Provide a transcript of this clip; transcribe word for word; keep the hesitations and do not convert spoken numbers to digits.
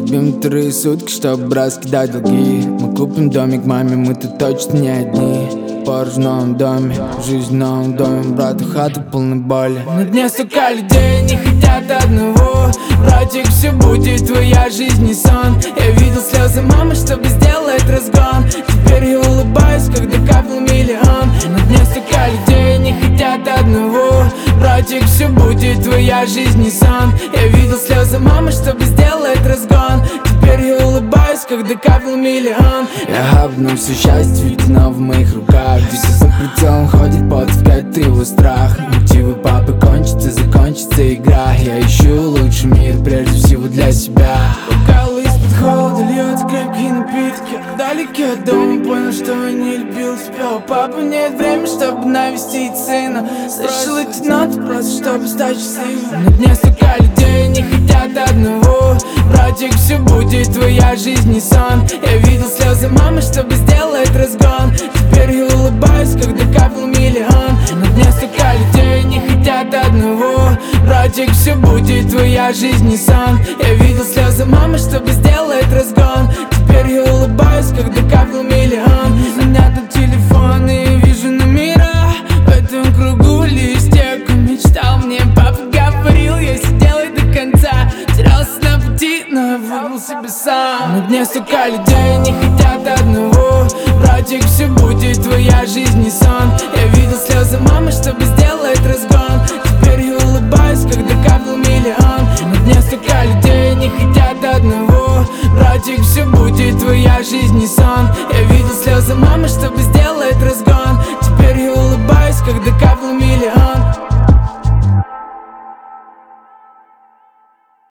любим вторые сутки, чтоб раскидать долги. Мы купим домик маме, мы тут точно не одни. Порш в новом доме, жизнь в новом доме, брату хату полной боли. На дне столько людей, не хотят одного. Братик, все будет, твоя жизнь не сон. Я видел слезы мамы, чтобы сделать разгон. Теперь я улыбаюсь, когда капнул миллион. На дне столько людей, не хотят одного. Братик, все будет, твоя жизнь не сон. Я видел слезы мамы, чтобы сделать разгон. Теперь я улыбаюсь, когда капнул миллион. Я обну все счастье, ведь оно в моих руках. Здесь за прицелом ходит под взгляд, его страх. Мотивы папы кончатся, закончится игра. Я ищу лучший мир, прежде всего для себя. Бокалы из-под холода льются крепкие напитки. Вдалеке от дома понял, что я не любил тебя. У папы нет времени, чтобы навестить сына. Слышал эти ноты просто, чтобы стать счастливым. На дне столько людей, не хотят одного. Братик, все будет, твоя жизнь не сон. Я видел слезы мамы, чтобы сделать разгон. Теперь я улыбаюсь, когда капнул миллион. На дне столько людей, не хотят одного. Братик, все будет, твоя жизнь не сон. Я видел слезы мамы, чтобы сделать разгон. Теперь я улыбаюсь, когда капнул миллион. Звонят на телефон и вижу номера. В этом кругу листья, как мечтал. Мне папа говорил, если делай до конца. Терялся на пути, но я выбрал себе сам. На дне столько людей, не хотят одного. Братик, все будет, твоя жизнь не сон. Я видел слезы мамы, чтобы сделать разгон. Теперь я улыбаюсь, когда капнул миллион. На дне столько людей, не хотят одного. Братик, все будет, твоя жизнь не сон. Я видел слезы мамы, чтобы сделать разгон.